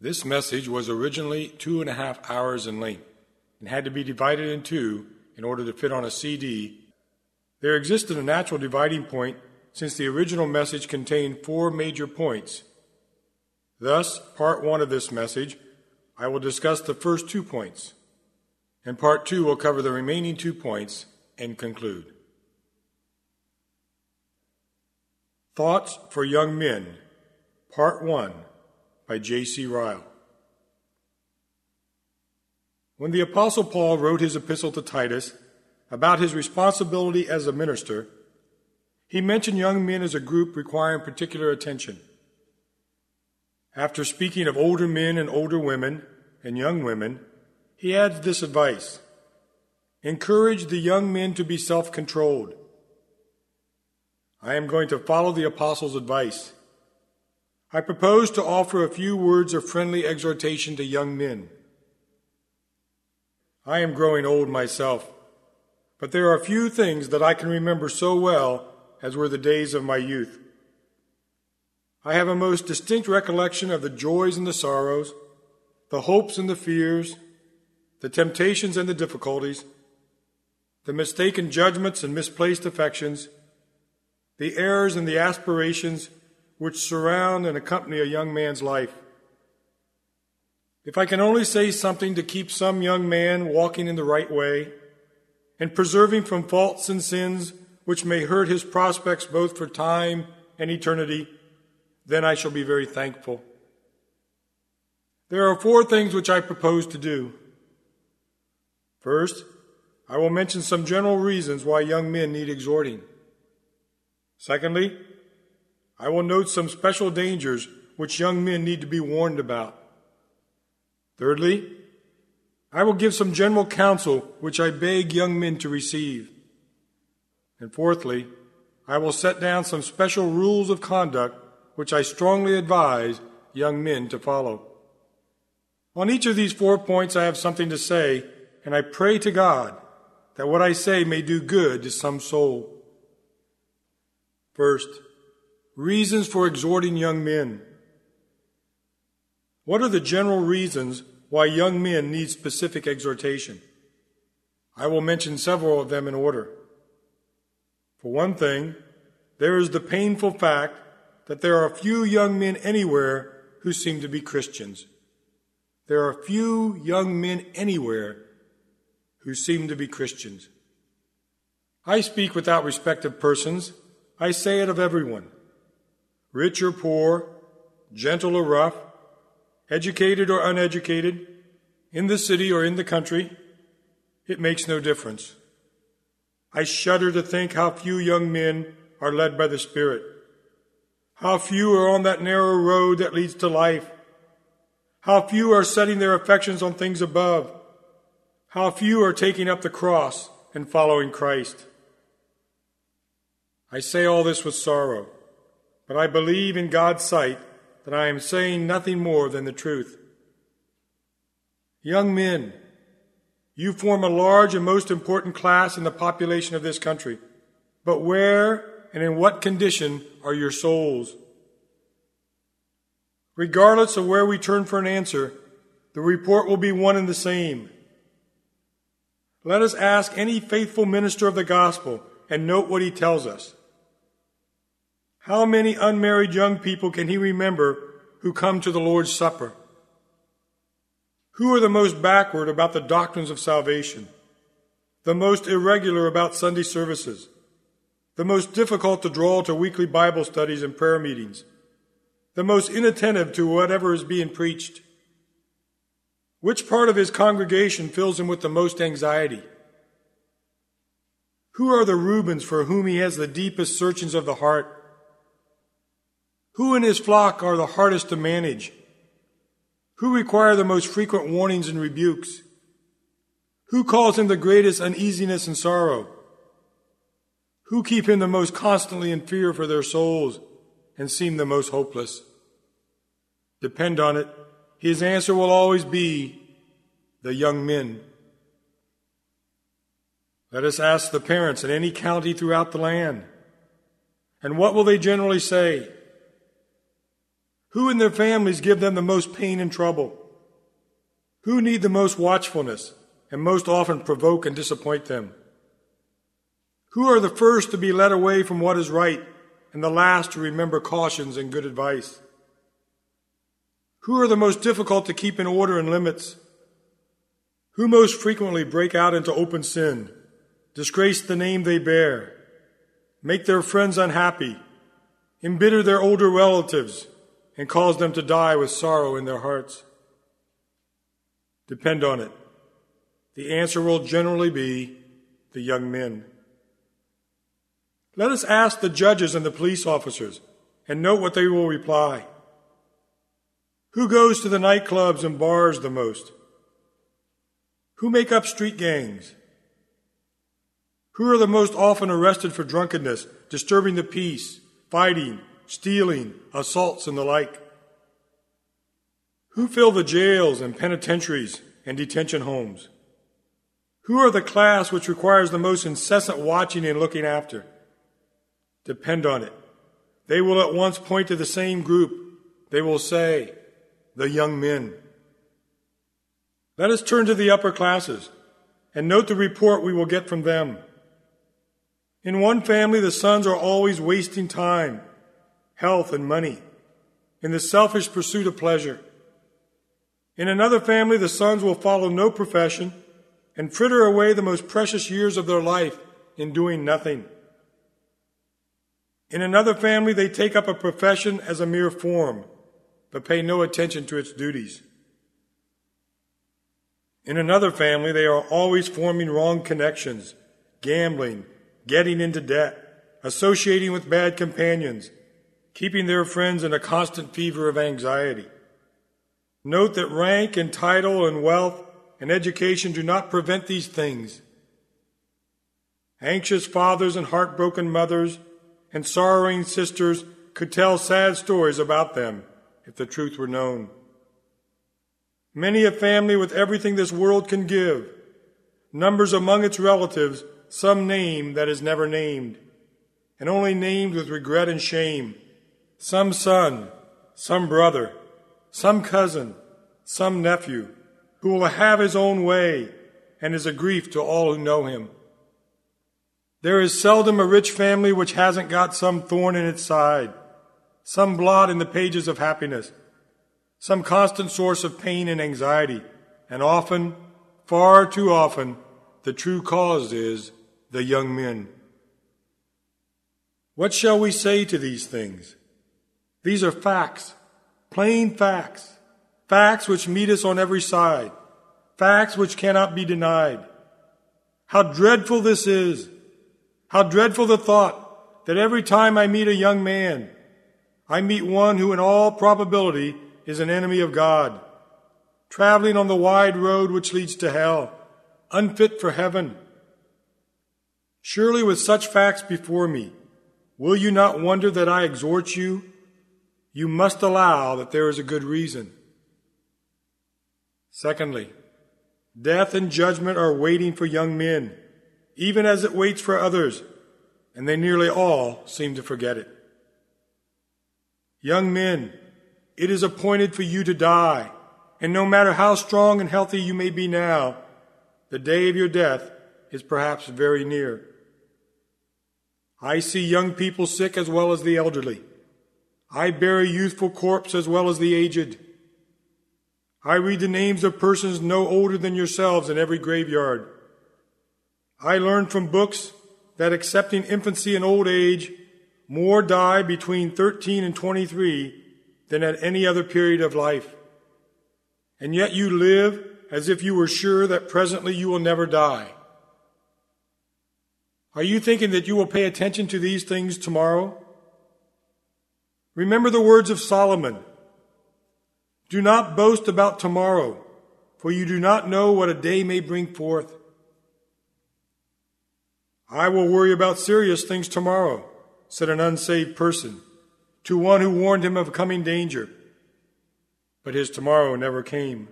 This message was originally 2.5 hours in length and had to be divided in two in order to fit on a CD. There existed a natural dividing point since the original message contained 4 major points. Thus, part 1 of this message, I will discuss the first 2 points, and part 2 will cover the remaining 2 points and conclude. Thoughts for Young Men, Part 1, by J.C. Ryle. When the Apostle Paul wrote his epistle to Titus about his responsibility as a minister, he mentioned young men as a group requiring particular attention. After speaking of older men and older women and young women, he adds this advice: encourage the young men to be self-controlled. I am going to follow the apostle's advice. I propose to offer a few words of friendly exhortation to young men. I am growing old myself, but there are few things that I can remember so well as were the days of my youth. I have a most distinct recollection of the joys and the sorrows, the hopes and the fears, the temptations and the difficulties, the mistaken judgments and misplaced affections, the errors and the aspirations which surround and accompany a young man's life. If I can only say something to keep some young man walking in the right way and preserving from faults and sins which may hurt his prospects both for time and eternity, then I shall be very thankful. There are 4 things which I propose to do. First, I will mention some general reasons why young men need exhorting. Secondly, I will note some special dangers which young men need to be warned about. Thirdly, I will give some general counsel which I beg young men to receive. And fourthly, I will set down some special rules of conduct which I strongly advise young men to follow. On each of these 4 points I have something to say, and I pray to God that what I say may do good to some soul. First, reasons for exhorting young men. What are the general reasons why young men need specific exhortation? I will mention several of them in order. For one thing, there is the painful fact that there are few young men anywhere who seem to be Christians. There are few young men anywhere who seem to be Christians. I speak without respect of persons. I say it of everyone. Rich or poor, gentle or rough, educated or uneducated, in the city or in the country, it makes no difference. I shudder to think how few young men are led by the Spirit, how few are on that narrow road that leads to life, how few are setting their affections on things above, how few are taking up the cross and following Christ. I say all this with sorrow, but I believe in God's sight that I am saying nothing more than the truth. Young men, you form a large and most important class in the population of this country, but where and in what condition are your souls? Regardless of where we turn for an answer, the report will be one and the same. Let us ask any faithful minister of the gospel and note what he tells us. How many unmarried young people can he remember who come to the Lord's Supper? Who are the most backward about the doctrines of salvation, the most irregular about Sunday services, the most difficult to draw to weekly Bible studies and prayer meetings, the most inattentive to whatever is being preached? Which part of his congregation fills him with the most anxiety? Who are the Reubens for whom he has the deepest searchings of the heart? Who in his flock are the hardest to manage? Who require the most frequent warnings and rebukes? Who cause him the greatest uneasiness and sorrow? Who keep him the most constantly in fear for their souls and seem the most hopeless? Depend on it, his answer will always be the young men. Let us ask the parents in any county throughout the land. And what will they generally say? Who in their families give them the most pain and trouble? Who need the most watchfulness and most often provoke and disappoint them? Who are the first to be led away from what is right and the last to remember cautions and good advice? Who are the most difficult to keep in order and limits? Who most frequently break out into open sin, disgrace the name they bear, make their friends unhappy, embitter their older relatives, and cause them to die with sorrow in their hearts? Depend on it, the answer will generally be the young men. Let us ask the judges and the police officers and note what they will reply. Who goes to the nightclubs and bars the most? Who make up street gangs? Who are the most often arrested for drunkenness, disturbing the peace, fighting, stealing, assaults, and the like? Who fill the jails and penitentiaries and detention homes? Who are the class which requires the most incessant watching and looking after? Depend on it, they will at once point to the same group. They will say, the young men. Let us turn to the upper classes and note the report we will get from them. In one family, the sons are always wasting time, health, and money in the selfish pursuit of pleasure. In another family, the sons will follow no profession and fritter away the most precious years of their life in doing nothing. In another family, they take up a profession as a mere form, but pay no attention to its duties. In another family, they are always forming wrong connections, gambling, getting into debt, associating with bad companions, keeping their friends in a constant fever of anxiety. Note that rank and title and wealth and education do not prevent these things. Anxious fathers and heartbroken mothers and sorrowing sisters could tell sad stories about them if the truth were known. Many a family with everything this world can give numbers among its relatives some name that is never named, and only named with regret and shame. Some son, some brother, some cousin, some nephew, who will have his own way and is a grief to all who know him. There is seldom a rich family which hasn't got some thorn in its side, some blot in the pages of happiness, some constant source of pain and anxiety, and often, far too often, the true cause is the young men. What shall we say to these things? These are facts, plain facts, facts which meet us on every side, facts which cannot be denied. How dreadful this is! How dreadful the thought that every time I meet a young man, I meet one who in all probability is an enemy of God, traveling on the wide road which leads to hell, unfit for heaven. Surely with such facts before me, will you not wonder that I exhort you? You must allow that there is a good reason. Secondly, death and judgment are waiting for young men, even as it waits for others, and they nearly all seem to forget it. Young men, it is appointed for you to die, and no matter how strong and healthy you may be now, the day of your death is perhaps very near. I see young people sick as well as the elderly. I bury youthful corpses as well as the aged. I read the names of persons no older than yourselves in every graveyard. I learned from books that excepting infancy and old age, more die between 13 and 23 than at any other period of life. And yet you live as if you were sure that presently you will never die. Are you thinking that you will pay attention to these things tomorrow? Remember the words of Solomon. Do not boast about tomorrow, for you do not know what a day may bring forth. I will worry about serious things tomorrow, said an unsaved person to one who warned him of coming danger. But his tomorrow never came.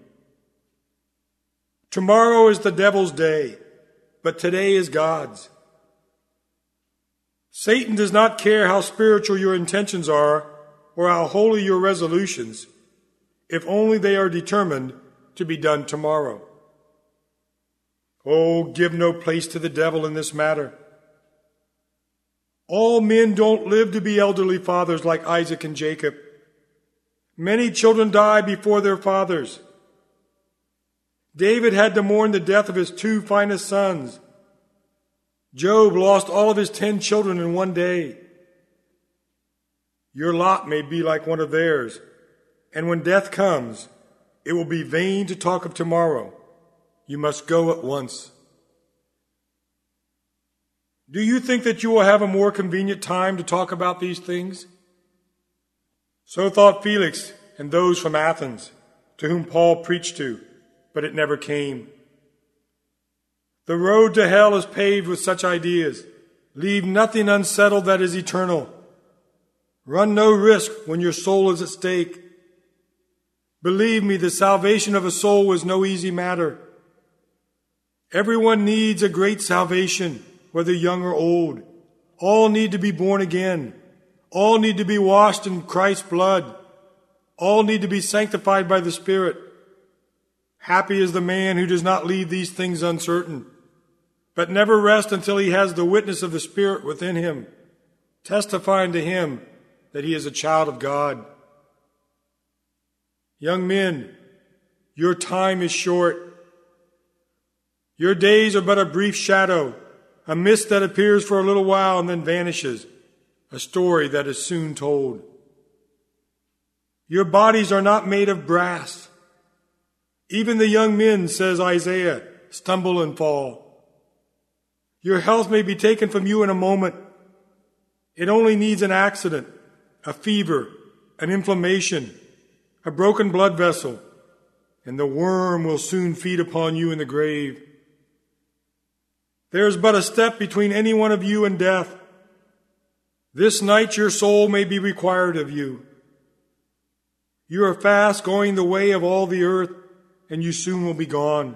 Tomorrow is the devil's day, but today is God's. Satan does not care how spiritual your intentions are or how holy your resolutions, if only they are determined to be done tomorrow. Oh, give no place to the devil in this matter. All men don't live to be elderly fathers like Isaac and Jacob. Many children die before their fathers. David had to mourn the death of his 2 finest sons. Job lost all of his 10 children in one day. Your lot may be like one of theirs, and when death comes, it will be vain to talk of tomorrow. You must go at once. Do you think that you will have a more convenient time to talk about these things? So thought Felix and those from Athens, to whom Paul preached to, but it never came. The road to hell is paved with such ideas. Leave nothing unsettled that is eternal. Run no risk when your soul is at stake. Believe me, the salvation of a soul is no easy matter. Everyone needs a great salvation, whether young or old. All need to be born again. All need to be washed in Christ's blood. All need to be sanctified by the Spirit. Happy is the man who does not leave these things uncertain, but never rest until he has the witness of the Spirit within him, testifying to him that he is a child of God. Young men, your time is short. Your days are but a brief shadow, a mist that appears for a little while and then vanishes, a story that is soon told. Your bodies are not made of brass. Even the young men, says Isaiah, stumble and fall. Your health may be taken from you in a moment. It only needs an accident, a fever, an inflammation, a broken blood vessel, and the worm will soon feed upon you in the grave. There is but a step between any one of you and death. This night your soul may be required of you. You are fast going the way of all the earth, and you soon will be gone.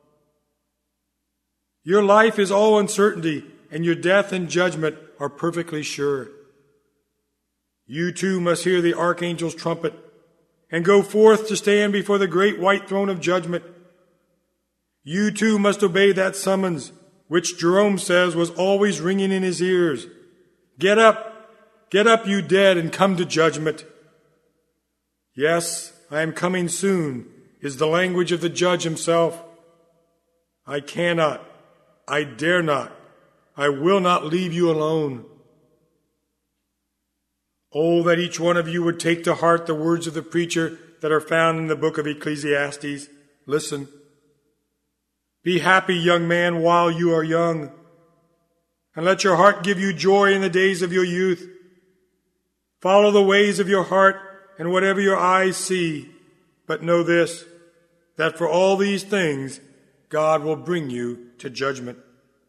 Your life is all uncertainty, and your death and judgment are perfectly sure. You too must hear the archangel's trumpet, and go forth to stand before the great white throne of judgment. You too must obey that summons, which Jerome says was always ringing in his ears. Get up, you dead, and come to judgment. Yes, I am coming soon, is the language of the judge himself. I cannot, I dare not, I will not leave you alone. Oh, that each one of you would take to heart the words of the preacher that are found in the book of Ecclesiastes. Listen. Be happy, young man, while you are young, and let your heart give you joy in the days of your youth. Follow the ways of your heart and whatever your eyes see, but know this, that for all these things God will bring you to judgment.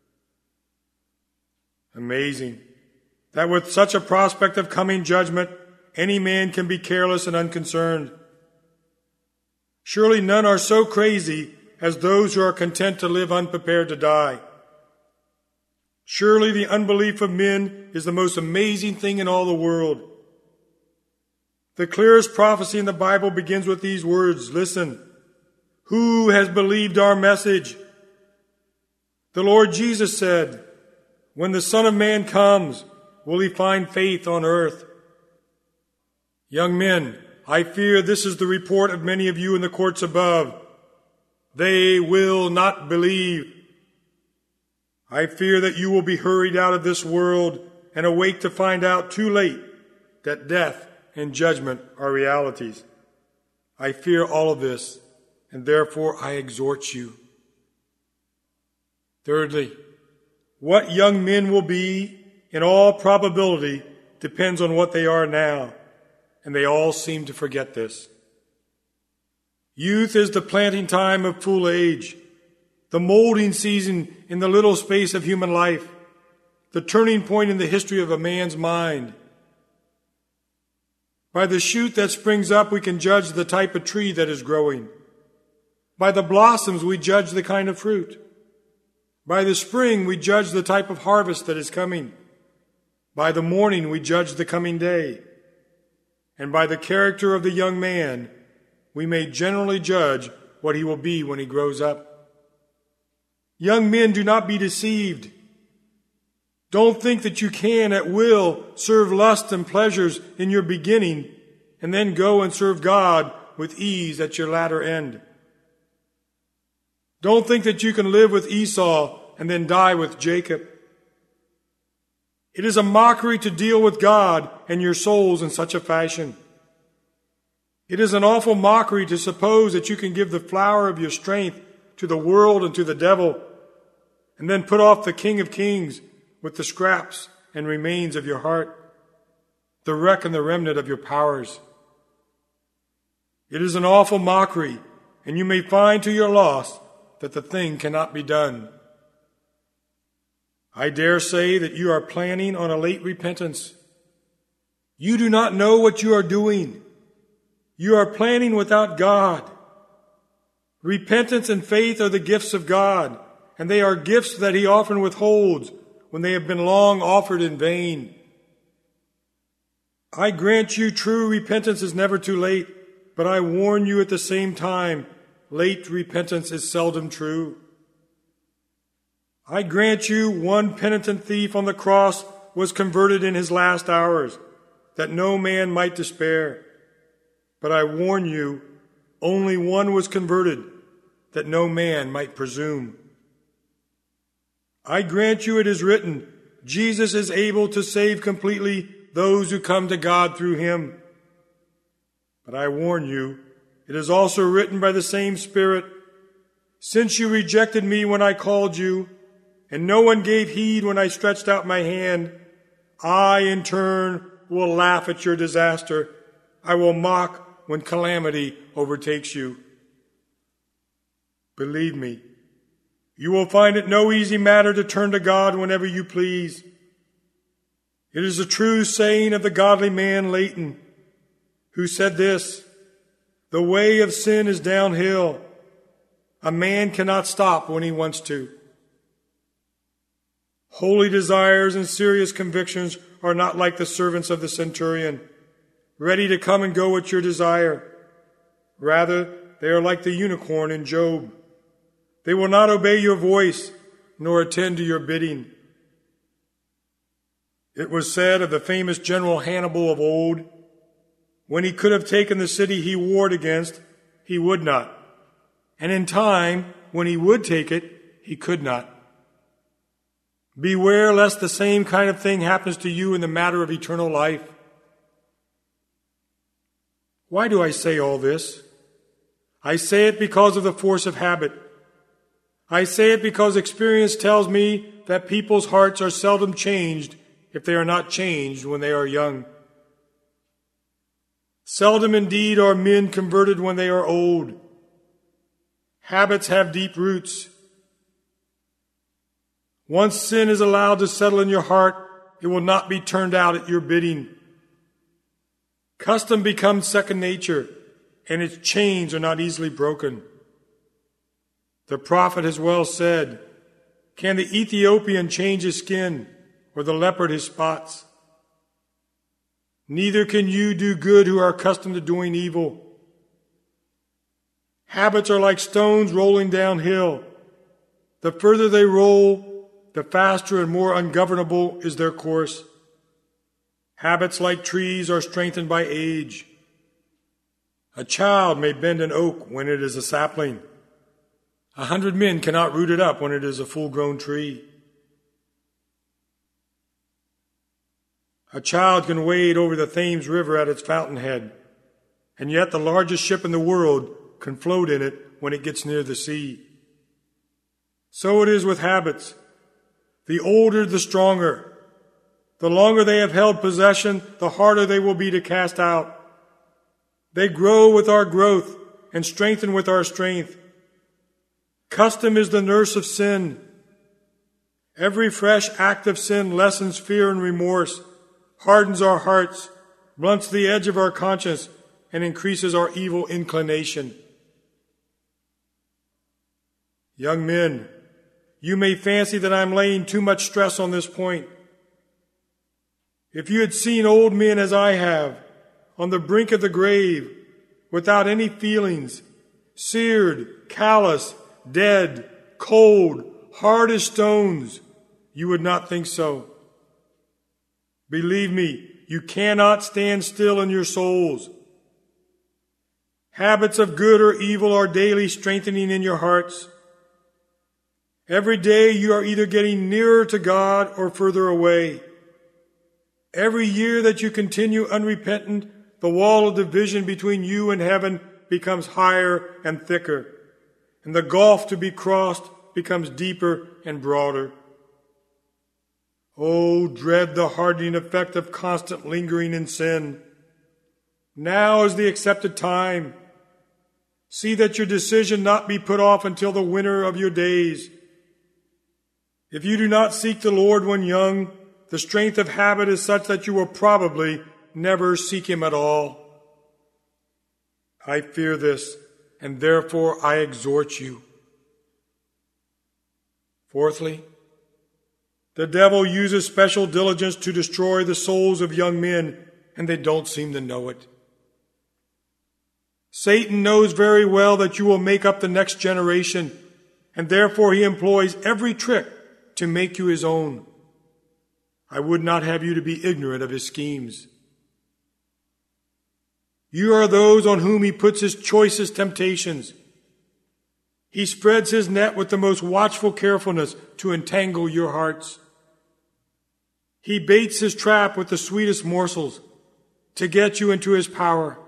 Amazing that with such a prospect of coming judgment, any man can be careless and unconcerned. Surely none are so crazy as those who are content to live unprepared to die. Surely the unbelief of men is the most amazing thing in all the world. The clearest prophecy in the Bible begins with these words, listen, who has believed our message? The Lord Jesus said, when the Son of Man comes, will he find faith on earth? Young men, I fear this is the report of many of you in the courts above. They will not believe. I fear that you will be hurried out of this world and awake to find out too late that death and judgment are realities. I fear all of this, and therefore I exhort you. Thirdly, what young men will be, in all probability, depends on what they are now, and they all seem to forget this. Youth is the planting time of full age, the molding season in the little space of human life, the turning point in the history of a man's mind. By the shoot that springs up, we can judge the type of tree that is growing. By the blossoms, we judge the kind of fruit. By the spring, we judge the type of harvest that is coming. By the morning, we judge the coming day. and by the character of the young man, we may generally judge what he will be when he grows up. Young men, do not be deceived. Don't think that you can at will serve lust and pleasures in your beginning and then go and serve God with ease at your latter end. Don't think that you can live with Esau and then die with Jacob. It is a mockery to deal with God and your souls in such a fashion. It is an awful mockery to suppose that you can give the flower of your strength to the world and to the devil, and then put off the King of Kings with the scraps and remains of your heart, the wreck and the remnant of your powers. It is an awful mockery, and you may find to your loss that the thing cannot be done. I dare say that you are planning on a late repentance. You do not know what you are doing. You are planning without God. Repentance and faith are the gifts of God, and they are gifts that He often withholds when they have been long offered in vain. I grant you true repentance is never too late, but I warn you at the same time, late repentance is seldom true. I grant you one penitent thief on the cross was converted in his last hours, that no man might despair. But I warn you, only one was converted, that no man might presume. I grant you it is written, Jesus is able to save completely those who come to God through him. But I warn you, it is also written by the same Spirit, since you rejected me when I called you, and no one gave heed when I stretched out my hand, I in turn will laugh at your disaster. I will mock when calamity overtakes you. Believe me, you will find it no easy matter to turn to God whenever you please. It is a true saying of the godly man Leighton, who said this, the way of sin is downhill. A man cannot stop when he wants to. Holy desires and serious convictions are not like the servants of the centurion, ready to come and go at your desire. Rather, they are like the unicorn in Job. They will not obey your voice, nor attend to your bidding. It was said of the famous General Hannibal of old, when he could have taken the city he warred against, he would not. And in time, when he would take it, he could not. Beware lest the same kind of thing happens to you in the matter of eternal life. Why do I say all this? I say it because of the force of habit. I say it because experience tells me that people's hearts are seldom changed if they are not changed when they are young. Seldom indeed are men converted when they are old. Habits have deep roots. Once sin is allowed to settle in your heart, it will not be turned out at your bidding. Custom becomes second nature, and its chains are not easily broken. The prophet has well said, can the Ethiopian change his skin, or the leopard his spots? Neither can you do good who are accustomed to doing evil. Habits are like stones rolling downhill. The further they roll, the faster and more ungovernable is their course. Habits like trees are strengthened by age. A child may bend an oak when it is a sapling. 100 men cannot root it up when it is a full-grown tree. A child can wade over the Thames River at its fountainhead, and yet the largest ship in the world can float in it when it gets near the sea. So it is with habits. The older, the stronger. The longer they have held possession, the harder they will be to cast out. They grow with our growth and strengthen with our strength. Custom is the nurse of sin. Every fresh act of sin lessens fear and remorse, hardens our hearts, blunts the edge of our conscience, and increases our evil inclination. Young men, you may fancy that I am laying too much stress on this point. If you had seen old men as I have, on the brink of the grave, without any feelings, seared, callous, dead, cold, hard as stones, you would not think so. Believe me, you cannot stand still in your souls. Habits of good or evil are daily strengthening in your hearts. Every day you are either getting nearer to God or further away. Every year that you continue unrepentant, the wall of division between you and heaven becomes higher and thicker, and the gulf to be crossed becomes deeper and broader. Oh, dread the hardening effect of constant lingering in sin. Now is the accepted time. See that your decision not be put off until the winter of your days. If you do not seek the Lord when young, the strength of habit is such that you will probably never seek Him at all. I fear this, and therefore I exhort you. Fourthly, the devil uses special diligence to destroy the souls of young men, and they don't seem to know it. Satan knows very well that you will make up the next generation, and therefore he employs every trick to make you his own. I would not have you to be ignorant of his schemes. You are those on whom he puts his choicest temptations. He spreads his net with the most watchful carefulness to entangle your hearts. He baits his trap with the sweetest morsels to get you into his power.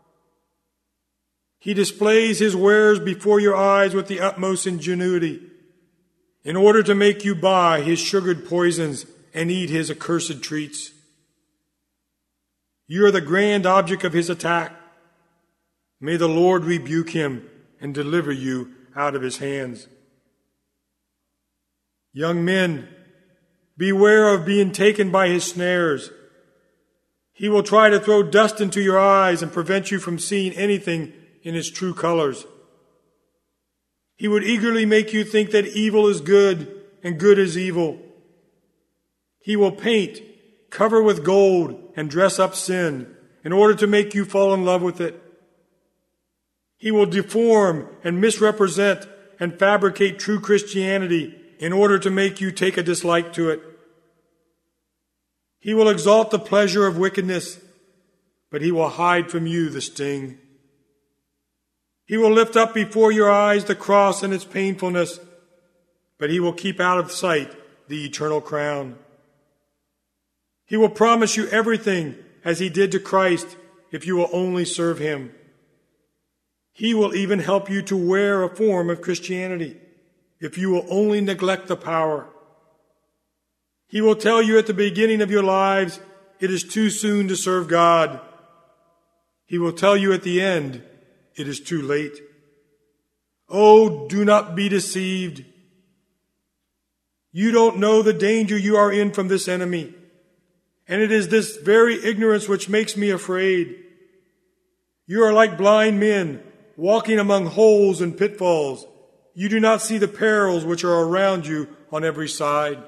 He displays his wares before your eyes with the utmost ingenuity, in order to make you buy his sugared poisons and eat his accursed treats. You are the grand object of his attack. May the Lord rebuke him and deliver you out of his hands. Young men, beware of being taken by his snares. He will try to throw dust into your eyes and prevent you from seeing anything in its true colors. He would eagerly make you think that evil is good and good is evil. He will paint, cover with gold, and dress up sin in order to make you fall in love with it. He will deform and misrepresent and fabricate true Christianity in order to make you take a dislike to it. He will exalt the pleasure of wickedness, but he will hide from you the sting. He will lift up before your eyes the cross and its painfulness, but he will keep out of sight the eternal crown. He will promise you everything as he did to Christ if you will only serve him. He will even help you to wear a form of Christianity if you will only neglect the power. He will tell you at the beginning of your lives, it is too soon to serve God. He will tell you at the end, it is too late. Oh, do not be deceived. You don't know the danger you are in from this enemy. And it is this very ignorance which makes me afraid. You are like blind men walking among holes and pitfalls. You do not see the perils which are around you on every side.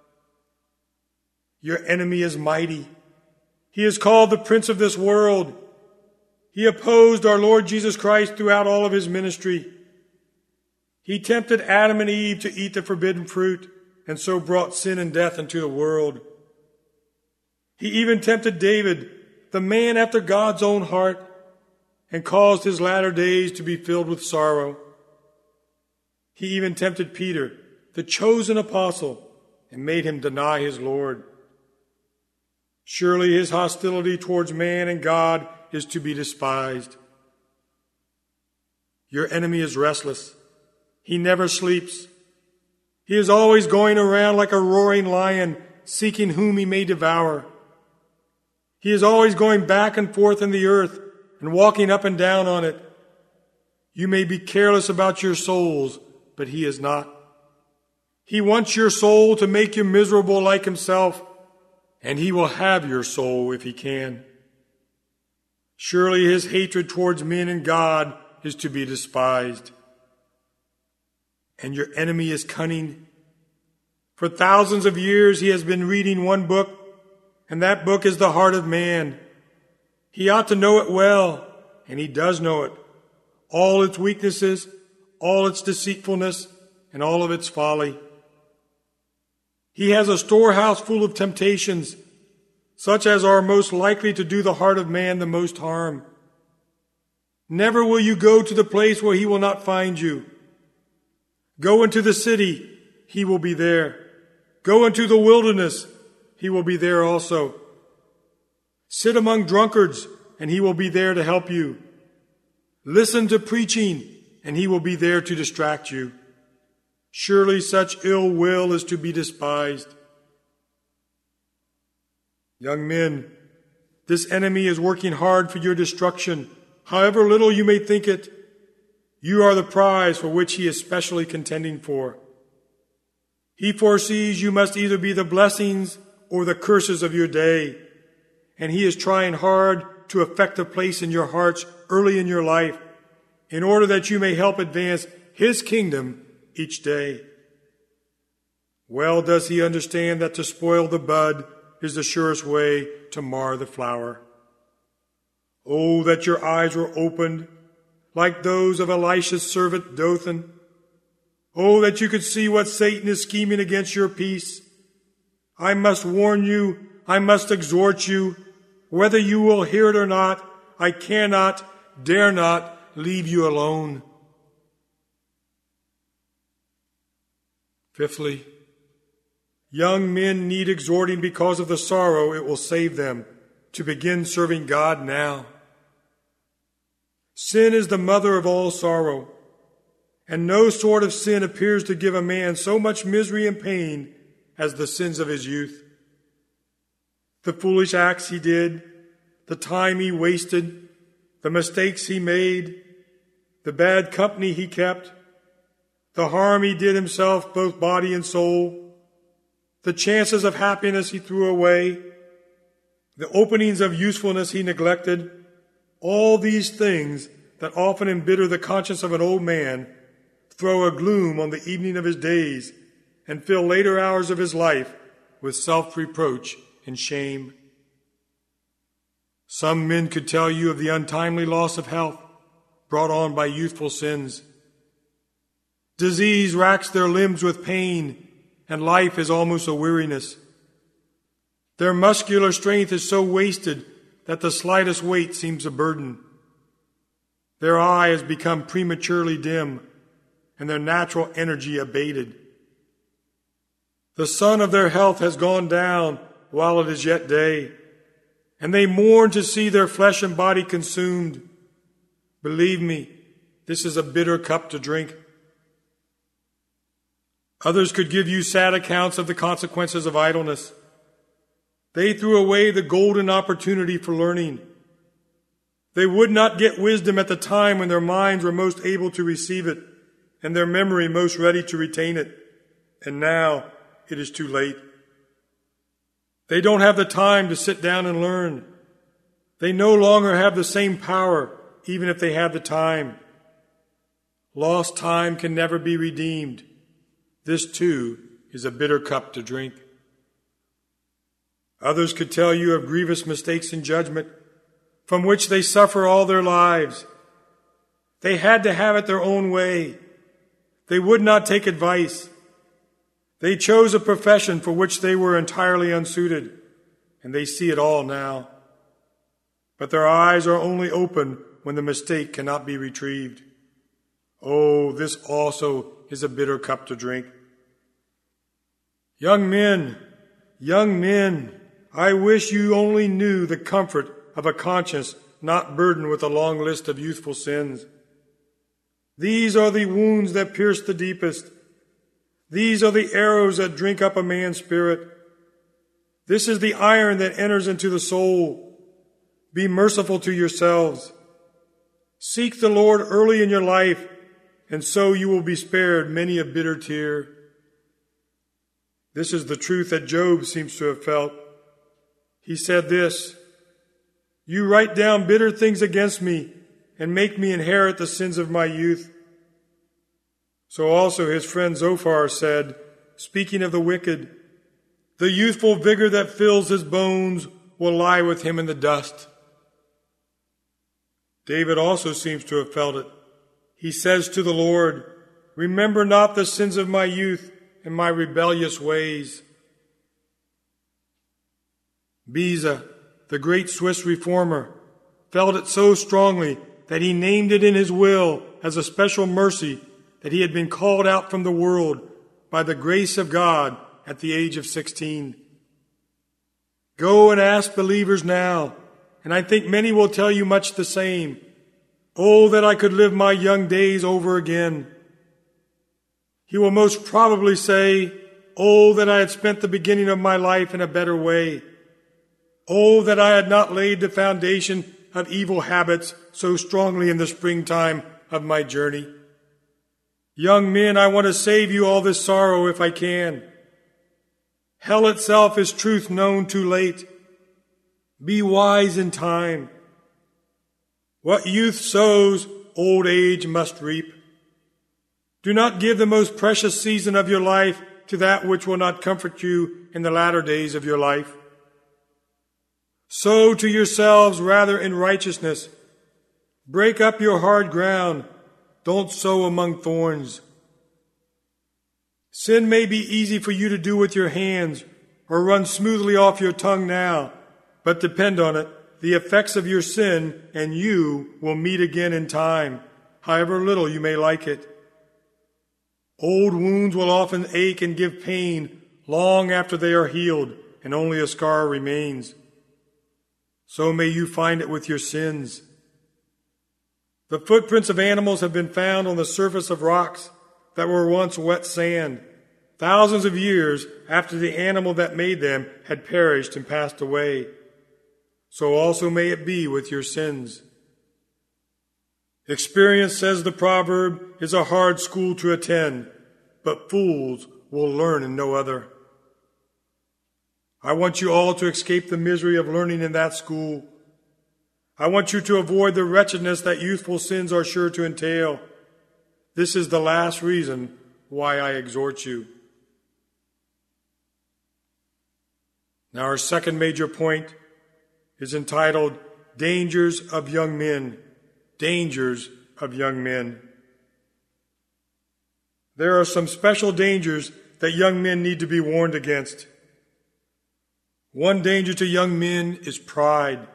Your enemy is mighty. He is called the Prince of this world. He opposed our Lord Jesus Christ throughout all of his ministry. He tempted Adam and Eve to eat the forbidden fruit and so brought sin and death into the world. He even tempted David, the man after God's own heart, and caused his latter days to be filled with sorrow. He even tempted Peter, the chosen apostle, and made him deny his Lord. Surely his hostility towards man and God is to be despised. Your enemy is restless. He never sleeps. He is always going around like a roaring lion, seeking whom he may devour. He is always going back and forth in the earth and walking up and down on it. You may be careless about your souls, but he is not. He wants your soul to make you miserable like himself, and he will have your soul if he can. Surely his hatred towards men and God is to be despised. And your enemy is cunning. For thousands of years he has been reading one book, and that book is the heart of man. He ought to know it well, and he does know it. All its weaknesses, all its deceitfulness, and all of its folly. He has a storehouse full of temptations, such as are most likely to do the heart of man the most harm. Never will you go to the place where he will not find you. Go into the city, he will be there. Go into the wilderness, he will be there also. Sit among drunkards, and he will be there to help you. Listen to preaching, and he will be there to distract you. Surely such ill will is to be despised. Young men, this enemy is working hard for your destruction. However little you may think it, you are the prize for which he is specially contending for. He foresees you must either be the blessings or the curses of your day, and he is trying hard to effect a place in your hearts early in your life in order that you may help advance his kingdom each day. Well does he understand that to spoil the bud is the surest way to mar the flower. Oh, that your eyes were opened like those of Elisha's servant Dothan. Oh, that you could see what Satan is scheming against your peace. I must warn you, I must exhort you, whether you will hear it or not, I cannot, dare not leave you alone. Fifthly, young men need exhorting because of the sorrow it will save them to begin serving God now. Sin is the mother of all sorrow, and no sort of sin appears to give a man so much misery and pain as the sins of his youth. The foolish acts he did, the time he wasted, the mistakes he made, the bad company he kept, the harm he did himself, both body and soul, the chances of happiness he threw away, the openings of usefulness he neglected, all these things that often embitter the conscience of an old man throw a gloom on the evening of his days and fill later hours of his life with self-reproach and shame. Some men could tell you of the untimely loss of health brought on by youthful sins. Disease racks their limbs with pain, and life is almost a weariness. Their muscular strength is so wasted that the slightest weight seems a burden. Their eye has become prematurely dim, and their natural energy abated. The sun of their health has gone down while it is yet day, and they mourn to see their flesh and body consumed. Believe me, this is a bitter cup to drink. Others could give you sad accounts of the consequences of idleness. They threw away the golden opportunity for learning. They would not get wisdom at the time when their minds were most able to receive it and their memory most ready to retain it. And now it is too late. They don't have the time to sit down and learn. They no longer have the same power, even if they had the time. Lost time can never be redeemed. This, too, is a bitter cup to drink. Others could tell you of grievous mistakes in judgment, from which they suffer all their lives. They had to have it their own way. They would not take advice. They chose a profession for which they were entirely unsuited, and they see it all now. But their eyes are only open when the mistake cannot be retrieved. Oh, this also is a bitter cup to drink. Young men, I wish you only knew the comfort of a conscience not burdened with a long list of youthful sins. These are the wounds that pierce the deepest. These are the arrows that drink up a man's spirit. This is the iron that enters into the soul. Be merciful to yourselves. Seek the Lord early in your life, and so you will be spared many a bitter tear. This is the truth that Job seems to have felt. He said this, "You write down bitter things against me and make me inherit the sins of my youth." So also his friend Zophar said, speaking of the wicked, "The youthful vigor that fills his bones will lie with him in the dust." David also seems to have felt it. He says to the Lord, "Remember not the sins of my youth and my rebellious ways." Beza, the great Swiss reformer, felt it so strongly that he named it in his will as a special mercy that he had been called out from the world by the grace of God at the age of 16. Go and ask believers now, and I think many will tell you much the same. Oh, that I could live my young days over again. He will most probably say, oh, that I had spent the beginning of my life in a better way. Oh, that I had not laid the foundation of evil habits so strongly in the springtime of my journey. Young men, I want to save you all this sorrow if I can. Hell itself is truth known too late. Be wise in time. What youth sows, old age must reap. Do not give the most precious season of your life to that which will not comfort you in the latter days of your life. Sow to yourselves rather in righteousness. Break up your hard ground. Don't sow among thorns. Sin may be easy for you to do with your hands or run smoothly off your tongue now, but depend on it, the effects of your sin and you will meet again in time, however little you may like it. Old wounds will often ache and give pain long after they are healed and only a scar remains. So may you find it with your sins. The footprints of animals have been found on the surface of rocks that were once wet sand, thousands of years after the animal that made them had perished and passed away. So also may it be with your sins. Experience, says the proverb, is a hard school to attend, but fools will learn in no other. I want you all to escape the misery of learning in that school. I want you to avoid the wretchedness that youthful sins are sure to entail. This is the last reason why I exhort you. Now, our second major point is entitled Dangers of Young Men. Dangers of young men. There are some special dangers that young men need to be warned against. One danger to young men is pride.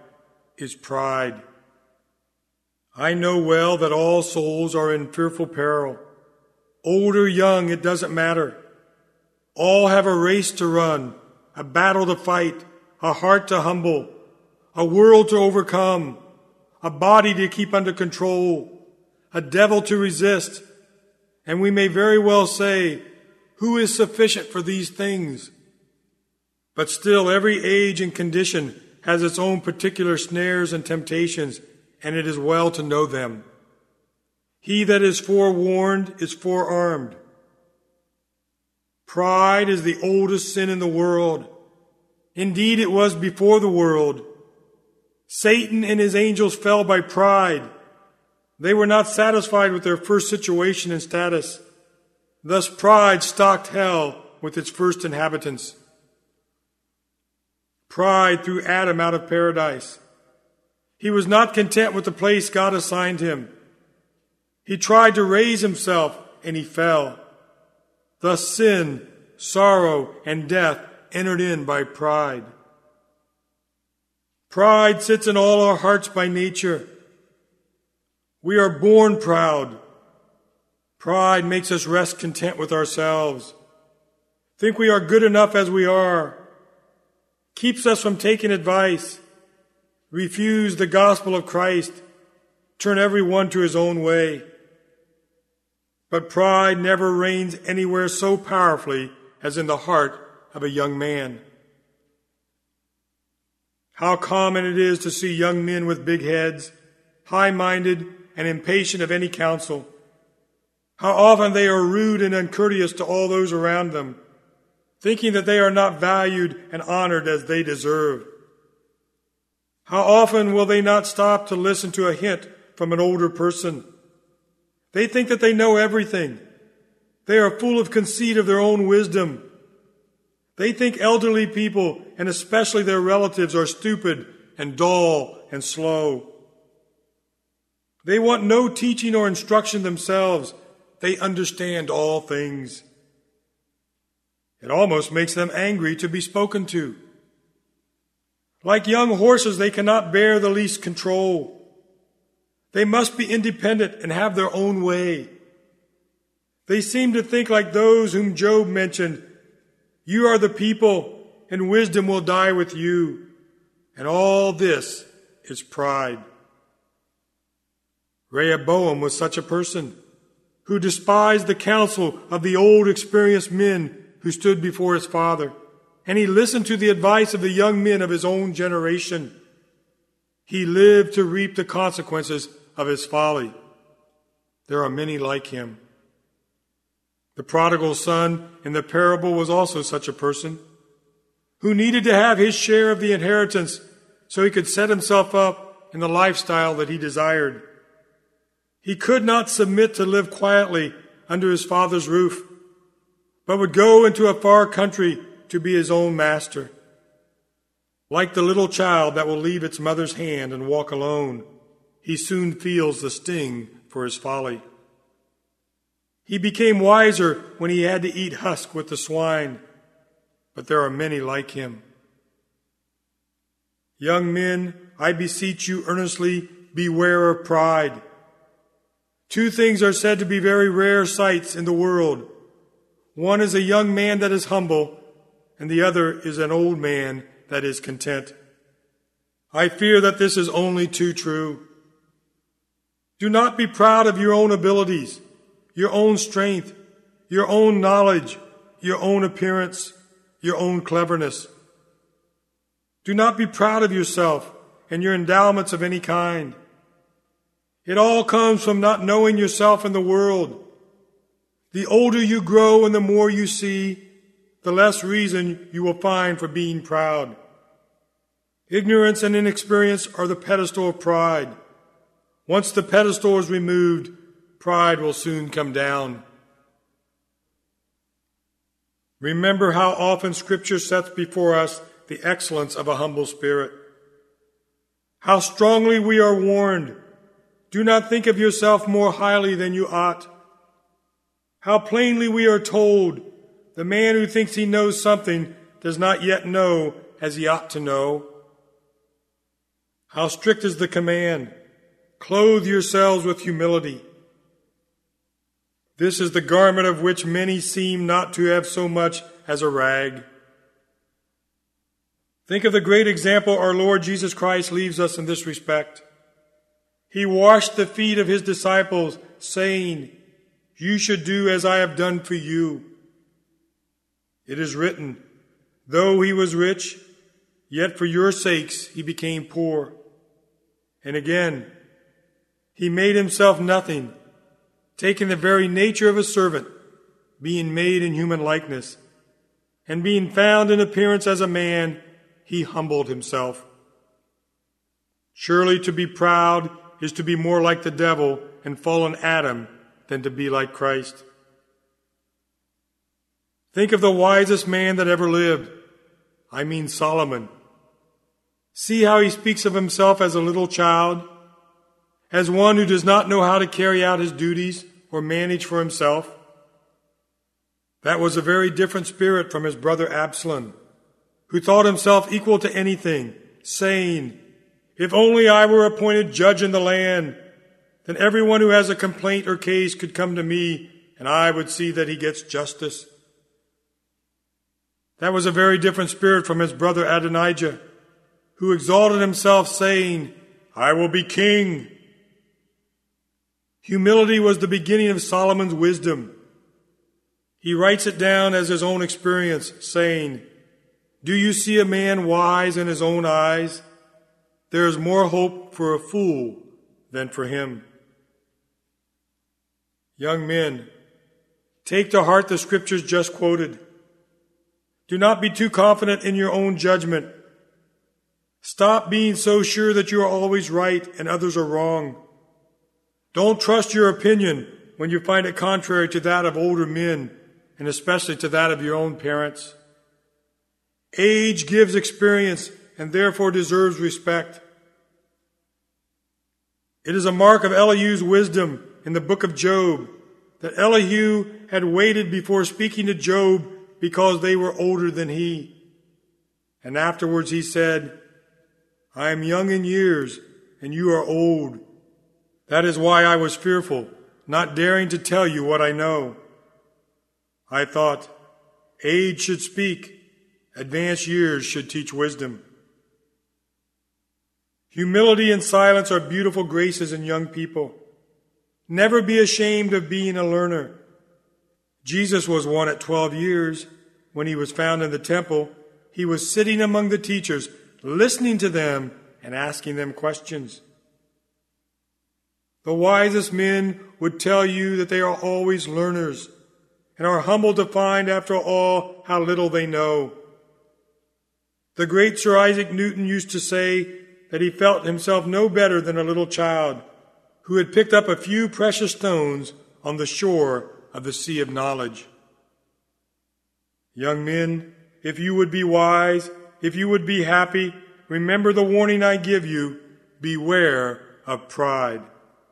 I know well that all souls are in fearful peril. Old or young, it doesn't matter. All have a race to run, a battle to fight, a heart to humble, a world to overcome, a body to keep under control, a devil to resist. And we may very well say, who is sufficient for these things? But still, every age and condition has its own particular snares and temptations, and it is well to know them. He that is forewarned is forearmed. Pride is the oldest sin in the world. Indeed, it was before the world. Satan and his angels fell by pride. They were not satisfied with their first situation and status. Thus pride stocked hell with its first inhabitants. Pride threw Adam out of paradise. He was not content with the place God assigned him. He tried to raise himself, and he fell. Thus sin, sorrow, and death entered in by pride. Pride sits in all our hearts by nature. We are born proud. Pride makes us rest content with ourselves. Think we are good enough as we are. Keeps us from taking advice. Refuse the gospel of Christ. Turn every one to his own way. But pride never reigns anywhere so powerfully as in the heart of a young man. How common it is to see young men with big heads, high-minded and impatient of any counsel. How often they are rude and uncourteous to all those around them, thinking that they are not valued and honored as they deserve. How often will they not stop to listen to a hint from an older person? They think that they know everything. They are full of conceit of their own wisdom. They think elderly people, and especially their relatives, are stupid and dull and slow. They want no teaching or instruction themselves. They understand all things. It almost makes them angry to be spoken to. Like young horses, they cannot bear the least control. They must be independent and have their own way. They seem to think like those whom Job mentioned. You are the people, and wisdom will die with you. And all this is pride. Rehoboam was such a person who despised the counsel of the old experienced men who stood before his father, and he listened to the advice of the young men of his own generation. He lived to reap the consequences of his folly. There are many like him. The prodigal son in the parable was also such a person who needed to have his share of the inheritance so he could set himself up in the lifestyle that he desired. He could not submit to live quietly under his father's roof, but would go into a far country to be his own master. Like the little child that will leave its mother's hand and walk alone, he soon feels the sting for his folly. He became wiser when he had to eat husk with the swine, but there are many like him. Young men, I beseech you earnestly, beware of pride. Two things are said to be very rare sights in the world. One is a young man that is humble, and the other is an old man that is content. I fear that this is only too true. Do not be proud of your own abilities, your own strength, your own knowledge, your own appearance, your own cleverness. Do not be proud of yourself and your endowments of any kind. It all comes from not knowing yourself and the world. The older you grow and the more you see, the less reason you will find for being proud. Ignorance and inexperience are the pedestal of pride. Once the pedestal is removed, pride will soon come down. Remember how often Scripture sets before us the excellence of a humble spirit. How strongly we are warned, do not think of yourself more highly than you ought. How plainly we are told, the man who thinks he knows something does not yet know as he ought to know. How strict is the command, clothe yourselves with humility. This is the garment of which many seem not to have so much as a rag. Think of the great example our Lord Jesus Christ leaves us in this respect. He washed the feet of his disciples, saying, "You should do as I have done for you." It is written, "Though he was rich, yet for your sakes he became poor." And again, he made himself nothing, taking the very nature of a servant, being made in human likeness, and being found in appearance as a man, he humbled himself. Surely to be proud is to be more like the devil and fallen Adam than to be like Christ. Think of the wisest man that ever lived. I mean Solomon. See how he speaks of himself as a little child, as one who does not know how to carry out his duties or manage for himself. That was a very different spirit from his brother Absalom, who thought himself equal to anything, saying, "If only I were appointed judge in the land, then everyone who has a complaint or case could come to me, and I would see that he gets justice." That was a very different spirit from his brother Adonijah, who exalted himself, saying, "I will be king." Humility was the beginning of Solomon's wisdom. He writes it down as his own experience, saying, "Do you see a man wise in his own eyes? There is more hope for a fool than for him." Young men, take to heart the scriptures just quoted. Do not be too confident in your own judgment. Stop being so sure that you are always right and others are wrong. Don't trust your opinion when you find it contrary to that of older men, and especially to that of your own parents. Age gives experience and therefore deserves respect. It is a mark of Elihu's wisdom in the book of Job that Elihu had waited before speaking to Job because they were older than he. And afterwards he said, I am young in years, and you are old. That is why I was fearful, not daring to tell you what I know. I thought, age should speak, advanced years should teach wisdom. Humility and silence are beautiful graces in young people. Never be ashamed of being a learner. Jesus was one at 12 years. When he was found in the temple, he was sitting among the teachers, listening to them and asking them questions. The wisest men would tell you that they are always learners and are humbled to find, after all, how little they know. The great Sir Isaac Newton used to say that he felt himself no better than a little child who had picked up a few precious stones on the shore of the sea of knowledge. Young men, if you would be wise, if you would be happy, remember the warning I give you, beware of pride.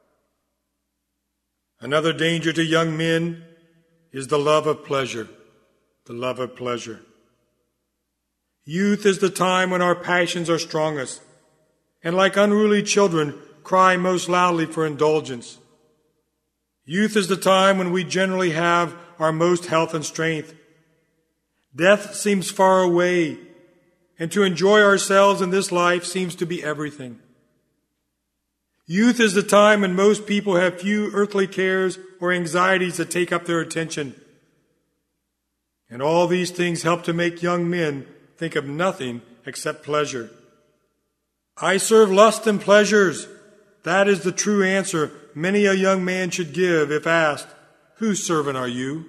Another danger to young men is the love of pleasure, the love of pleasure. Youth is the time when our passions are strongest, and like unruly children, cry most loudly for indulgence. Youth is the time when we generally have our most health and strength. Death seems far away, and to enjoy ourselves in this life seems to be everything. Youth is the time when most people have few earthly cares or anxieties that take up their attention. And all these things help to make young men think of nothing except pleasure. I serve lust and pleasures. That is the true answer many a young man should give if asked, whose servant are you?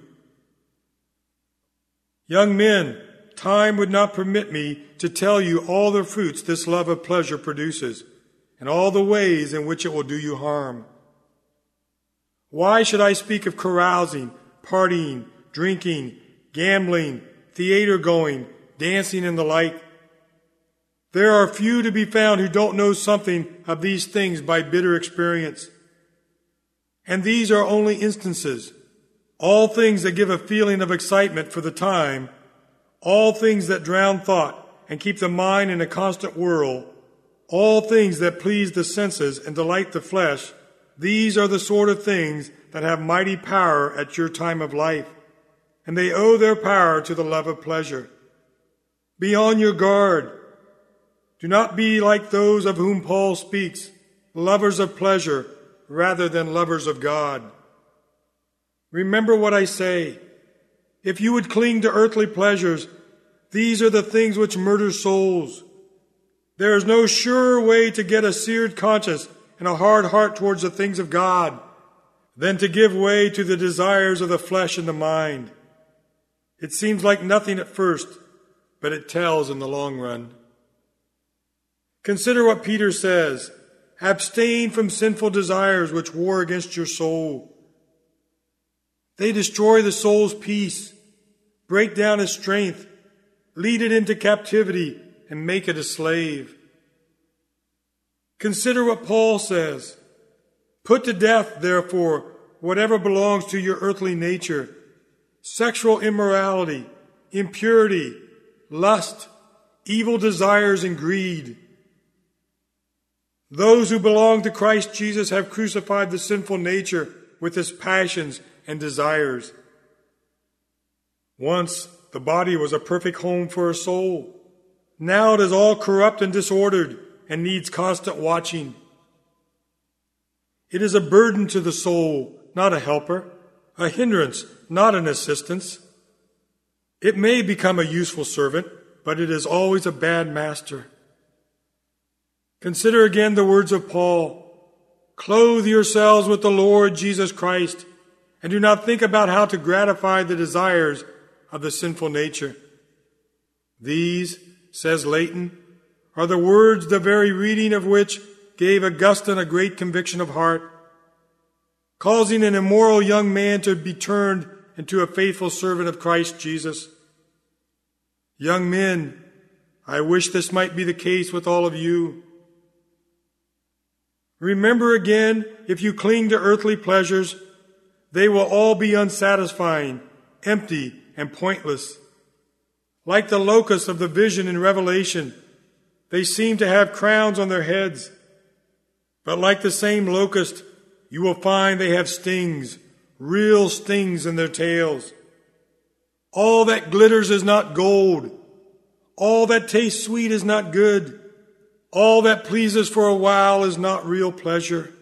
Young men, time would not permit me to tell you all the fruits this love of pleasure produces, and all the ways in which it will do you harm. Why should I speak of carousing, partying, drinking, gambling, theater going, dancing, and the like? There are few to be found who don't know something of these things by bitter experience. And these are only instances. All things that give a feeling of excitement for the time, all things that drown thought and keep the mind in a constant whirl, all things that please the senses and delight the flesh, these are the sort of things that have mighty power at your time of life, and they owe their power to the love of pleasure. Be on your guard. Do not be like those of whom Paul speaks, lovers of pleasure rather than lovers of God. Remember what I say. If you would cling to earthly pleasures, these are the things which murder souls. There is no surer way to get a seared conscience and a hard heart towards the things of God than to give way to the desires of the flesh and the mind. It seems like nothing at first, but it tells in the long run. Consider what Peter says. Abstain from sinful desires which war against your soul. They destroy the soul's peace, break down its strength, lead it into captivity, and make it a slave. Consider what Paul says. Put to death, therefore, whatever belongs to your earthly nature: sexual immorality, impurity, lust, evil desires, and greed. Those who belong to Christ Jesus have crucified the sinful nature with its passions and desires. Once the body was a perfect home for a soul. Now it is all corrupt and disordered and needs constant watching. It is a burden to the soul, not a helper, a hindrance, not an assistance. It may become a useful servant, but it is always a bad master. Consider again the words of Paul. Clothe yourselves with the Lord Jesus Christ, and do not think about how to gratify the desires of the sinful nature. These, says Leighton, are the words the very reading of which gave Augustine a great conviction of heart, causing an immoral young man to be turned into a faithful servant of Christ Jesus. Young men, I wish this might be the case with all of you. Remember again, if you cling to earthly pleasures, they will all be unsatisfying, empty, and pointless. Like the locusts of the vision in Revelation, they seem to have crowns on their heads. But like the same locust, you will find they have stings, real stings in their tails. All that glitters is not gold. All that tastes sweet is not good. All that pleases for a while is not real pleasure.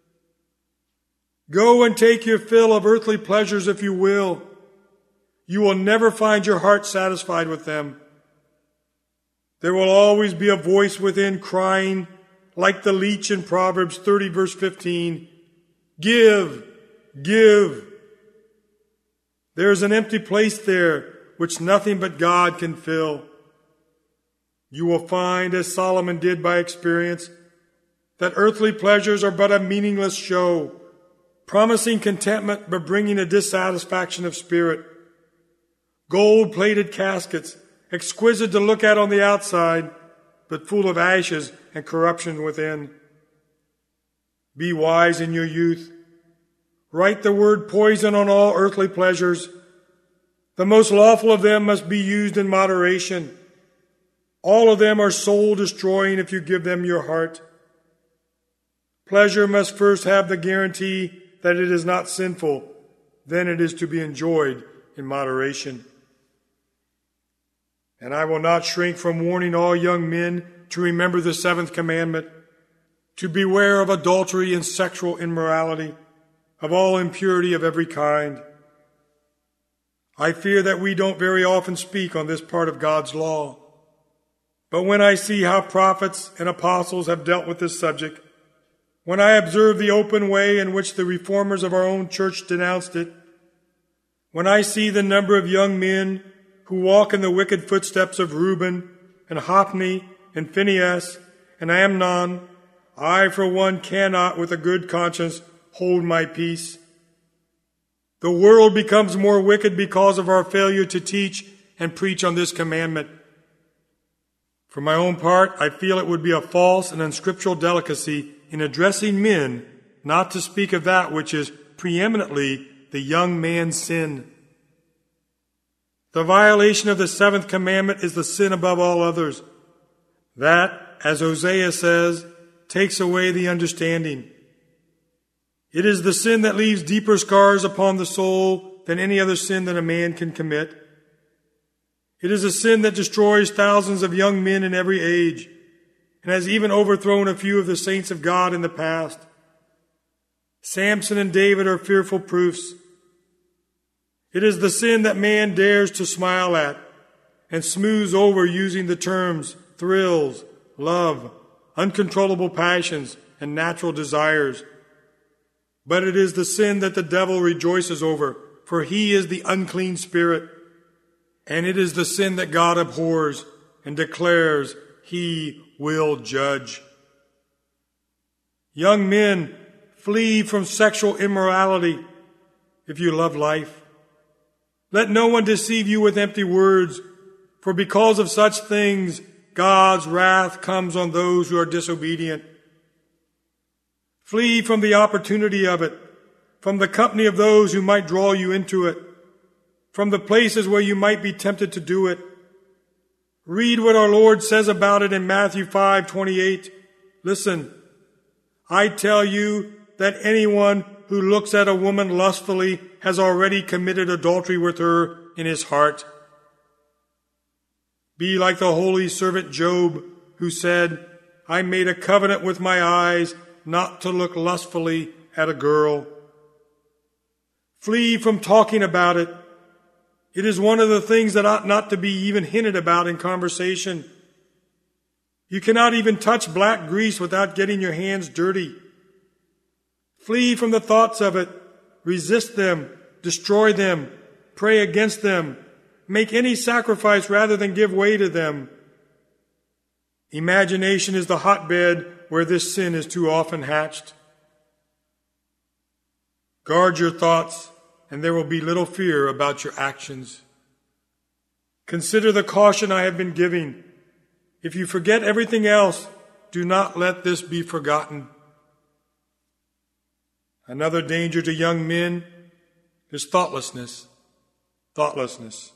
Go and take your fill of earthly pleasures if you will. You will never find your heart satisfied with them. There will always be a voice within crying, like the leech in Proverbs 30 verse 15, "Give, give." There is an empty place there which nothing but God can fill. You will find, as Solomon did by experience, that earthly pleasures are but a meaningless show, promising contentment but bringing a dissatisfaction of spirit. Gold-plated caskets, exquisite to look at on the outside, but full of ashes and corruption within. Be wise in your youth. Write the word poison on all earthly pleasures. The most lawful of them must be used in moderation. All of them are soul-destroying if you give them your heart. Pleasure must first have the guarantee that it is not sinful. Then it is to be enjoyed in moderation. And I will not shrink from warning all young men to remember the seventh commandment, to beware of adultery and sexual immorality, of all impurity of every kind. I fear that we don't very often speak on this part of God's law. But when I see how prophets and apostles have dealt with this subject, when I observe the open way in which the reformers of our own church denounced it, when I see the number of young men who walk in the wicked footsteps of Reuben and Hophni and Phinehas and Amnon, I, for one, cannot with a good conscience hold my peace. The world becomes more wicked because of our failure to teach and preach on this commandment. For my own part, I feel it would be a false and unscriptural delicacy in addressing men not to speak of that which is preeminently the young man's sin. The violation of the seventh commandment is the sin above all others. That, as Hosea says, takes away the understanding. It is the sin that leaves deeper scars upon the soul than any other sin that a man can commit. It is a sin that destroys thousands of young men in every age and has even overthrown a few of the saints of God in the past. Samson and David are fearful proofs. It is the sin that man dares to smile at and smooths over using the terms thrills, love, uncontrollable passions, and natural desires. But it is the sin that the devil rejoices over, for he is the unclean spirit. And it is the sin that God abhors and declares he will judge. Young men, flee from sexual immorality if you love life. Let no one deceive you with empty words, for because of such things, God's wrath comes on those who are disobedient. Flee from the opportunity of it, from the company of those who might draw you into it, from the places where you might be tempted to do it. Read what our Lord says about it in Matthew 5:28. Listen, I tell you that anyone who looks at a woman lustfully has already committed adultery with her in his heart. Be like the holy servant Job, who said, I made a covenant with my eyes not to look lustfully at a girl. Flee from talking about it. It is one of the things that ought not to be even hinted about in conversation. You cannot even touch black grease without getting your hands dirty. Flee from the thoughts of it. Resist them. Destroy them. Pray against them. Make any sacrifice rather than give way to them. Imagination is the hotbed where this sin is too often hatched. Guard your thoughts, and there will be little fear about your actions. Consider the caution I have been giving. If you forget everything else, do not let this be forgotten. Another danger to young men is thoughtlessness. Thoughtlessness.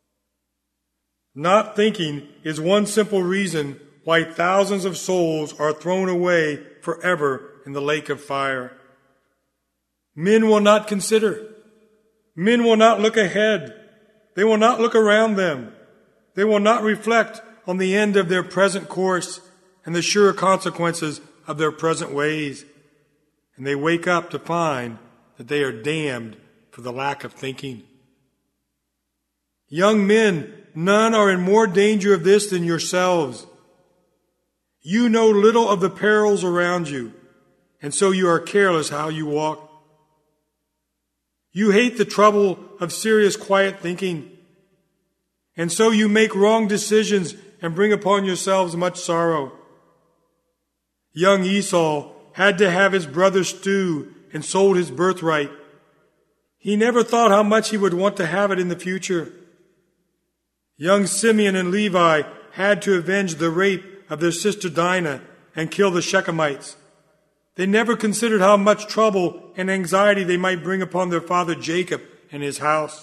Not thinking is one simple reason why thousands of souls are thrown away forever in the lake of fire. Men will not consider. Men will not look ahead. They will not look around them. They will not reflect on the end of their present course and the sure consequences of their present ways. And they wake up to find that they are damned for the lack of thinking. Young men, none are in more danger of this than yourselves. You know little of the perils around you, and so you are careless how you walk. You hate the trouble of serious, quiet thinking, and so you make wrong decisions and bring upon yourselves much sorrow. Young Esau had to have his brother stew and sold his birthright. He never thought how much he would want to have it in the future. Young Simeon and Levi had to avenge the rape of their sister Dinah and kill the Shechemites. They never considered how much trouble and anxiety they might bring upon their father Jacob and his house.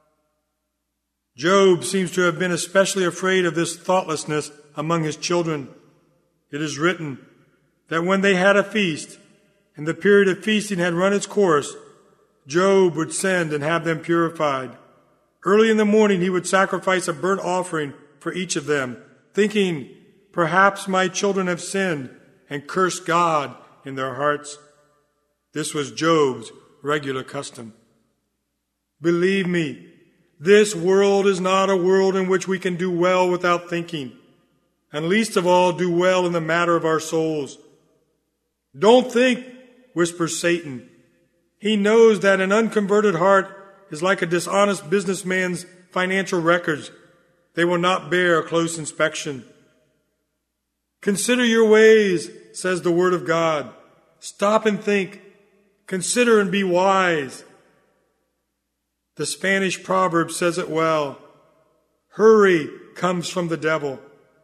Job seems to have been especially afraid of this thoughtlessness among his children. It is written that when they had a feast, and the period of feasting had run its course, Job would send and have them purified. Early in the morning he would sacrifice a burnt offering for each of them, thinking, perhaps my children have sinned and cursed God in their hearts. This was Job's regular custom. Believe me, this world is not a world in which we can do well without thinking, and least of all do well in the matter of our souls. Don't think, whispers Satan. He knows that an unconverted heart is like a dishonest businessman's financial records. They will not bear a close inspection. Consider your ways, says the Word of God. Stop and think. Consider and be wise. The Spanish proverb says it well. Hurry comes from the devil.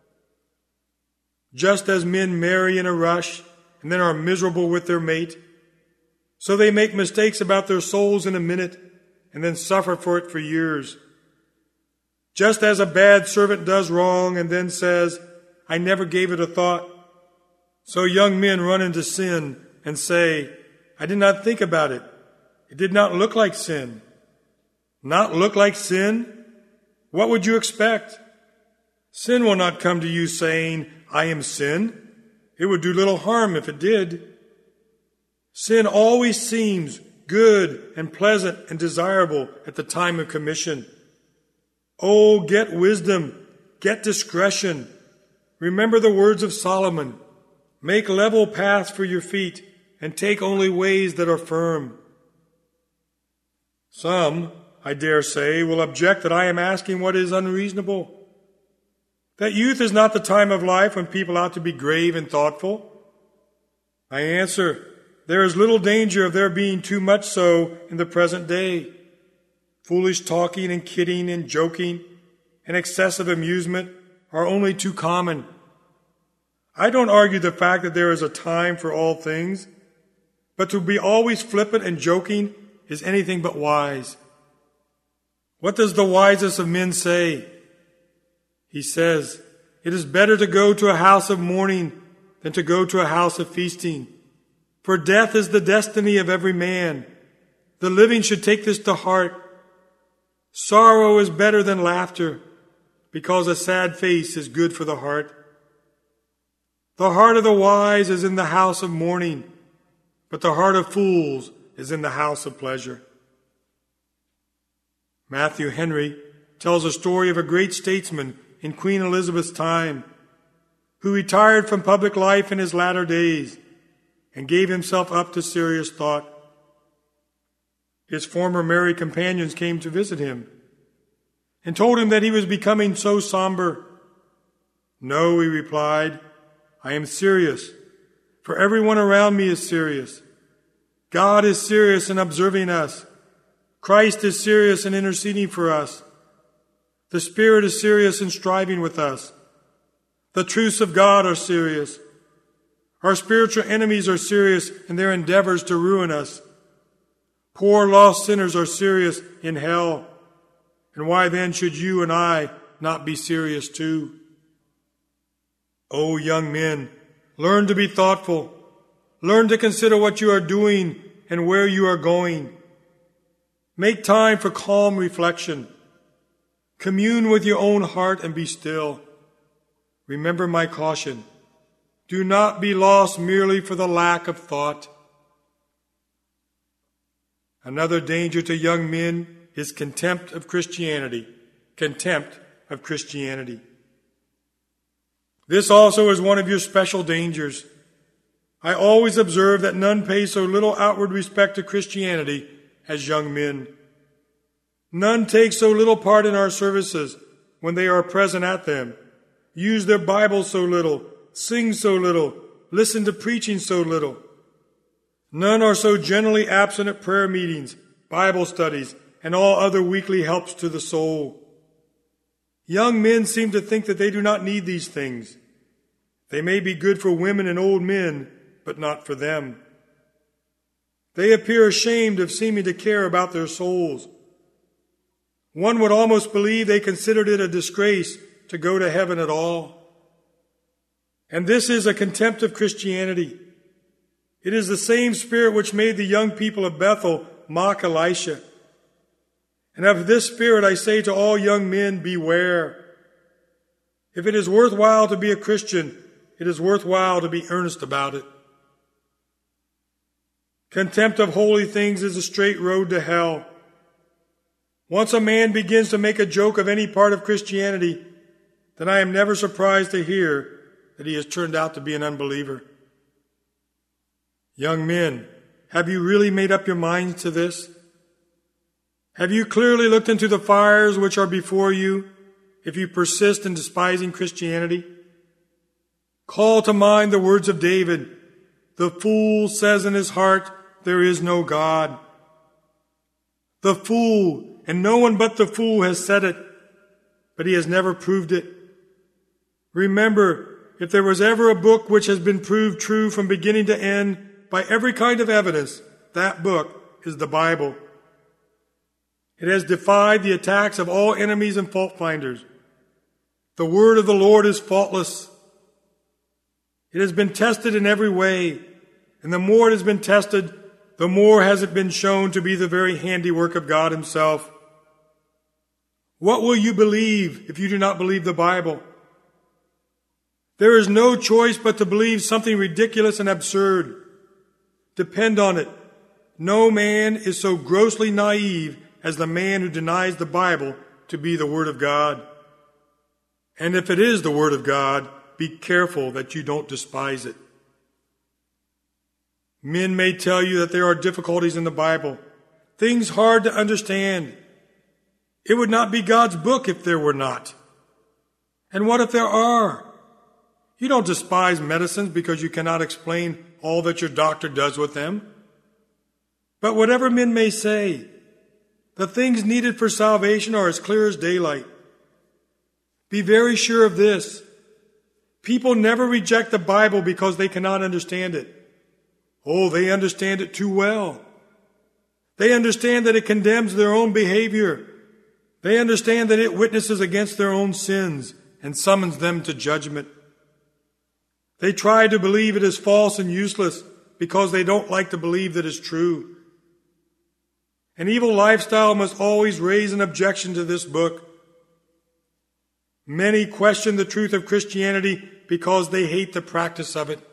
Just as men marry in a rush and then are miserable with their mate, so they make mistakes about their souls in a minute and then suffer for it for years. Just as a bad servant does wrong and then says, I never gave it a thought, so young men run into sin and say, I did not think about it. It did not look like sin. Not look like sin? What would you expect? Sin will not come to you saying, I am sin. It would do little harm if it did. Sin always seems good and pleasant and desirable at the time of commission. Oh, get wisdom, get discretion. Remember the words of Solomon. Make level paths for your feet and take only ways that are firm. Some, I dare say, will object that I am asking what is unreasonable. That youth is not the time of life when people ought to be grave and thoughtful. I answer, there is little danger of there being too much so in the present day. Foolish talking and kidding and joking and excessive amusement are only too common. I don't argue the fact that there is a time for all things, but to be always flippant and joking is anything but wise. What does the wisest of men say? He says, it is better to go to a house of mourning than to go to a house of feasting. For death is the destiny of every man. The living should take this to heart. Sorrow is better than laughter, because a sad face is good for the heart. The heart of the wise is in the house of mourning, but the heart of fools is in the house of pleasure. Matthew Henry tells a story of a great statesman in Queen Elizabeth's time who retired from public life in his latter days and gave himself up to serious thought. His former married companions came to visit him and told him that he was becoming so somber. No, he replied, I am serious, for everyone around me is serious. God is serious in observing us. Christ is serious in interceding for us. The Spirit is serious in striving with us. The truths of God are serious. Our spiritual enemies are serious in their endeavors to ruin us Poor lost sinners are serious in hell. And why then should you and I not be serious too? Oh, young men, learn to be thoughtful. Learn to consider what you are doing and where you are going. Make time for calm reflection. Commune with your own heart and be still. Remember my caution. Do not be lost merely for the lack of thought. Another danger to young men is contempt of Christianity. Contempt of Christianity. This also is one of your special dangers. I always observe that none pay so little outward respect to Christianity as young men. None take so little part in our services when they are present at them, use their Bibles so little, sing so little, listen to preaching so little. None are so generally absent at prayer meetings, Bible studies, and all other weekly helps to the soul. Young men seem to think that they do not need these things. They may be good for women and old men, but not for them. They appear ashamed of seeming to care about their souls. One would almost believe they considered it a disgrace to go to heaven at all. And this is a contempt of Christianity. It is the same spirit which made the young people of Bethel mock Elisha. And of this spirit I say to all young men, beware. If it is worthwhile to be a Christian, it is worthwhile to be earnest about it. Contempt of holy things is a straight road to hell. Once a man begins to make a joke of any part of Christianity, then I am never surprised to hear that he has turned out to be an unbeliever. Young men, have you really made up your minds to this? Have you clearly looked into the fires which are before you if you persist in despising Christianity? Call to mind the words of David. The fool says in his heart, there is no God. The fool, and no one but the fool has said it, but he has never proved it. Remember, if there was ever a book which has been proved true from beginning to end by every kind of evidence, that book is the Bible. It has defied the attacks of all enemies and fault finders. The word of the Lord is faultless. It has been tested in every way, and the more it has been tested, the more has it been shown to be the very handiwork of God himself. What will you believe if you do not believe the Bible? There is no choice but to believe something ridiculous and absurd. Depend on it. No man is so grossly naive as the man who denies the Bible to be the Word of God. And if it is the Word of God, be careful that you don't despise it. Men may tell you that there are difficulties in the Bible, things hard to understand. It would not be God's book if there were not. And what if there are? You don't despise medicines because you cannot explain all that your doctor does with them. But whatever men may say, the things needed for salvation are as clear as daylight. Be very sure of this. People never reject the Bible because they cannot understand it. Oh, they understand it too well. They understand that it condemns their own behavior. They understand that it witnesses against their own sins and summons them to judgment. They try to believe it is false and useless because they don't like to believe that it's true. An evil lifestyle must always raise an objection to this book. Many question the truth of Christianity because they hate the practice of it.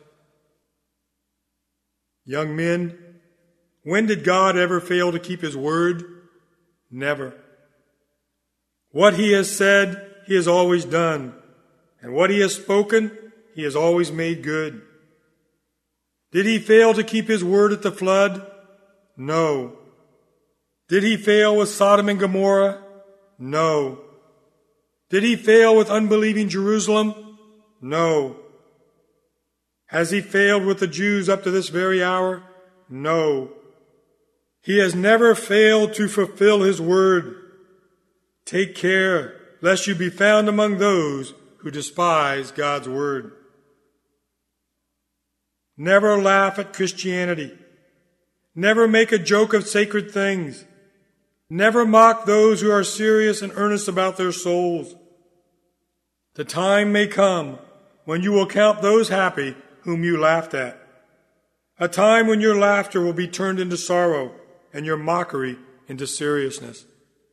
Young men, when did God ever fail to keep his word? Never. What he has said, he has always done. And what he has spoken, he has always made good. Did he fail to keep his word at the flood? No. Did he fail with Sodom and Gomorrah? No. Did he fail with unbelieving Jerusalem? No. Has he failed with the Jews up to this very hour? No. He has never failed to fulfill his word. Take care lest you be found among those who despise God's word. Never laugh at Christianity. Never make a joke of sacred things. Never mock those who are serious and earnest about their souls. The time may come when you will count those happy whom you laughed at. A time when your laughter will be turned into sorrow and your mockery into seriousness.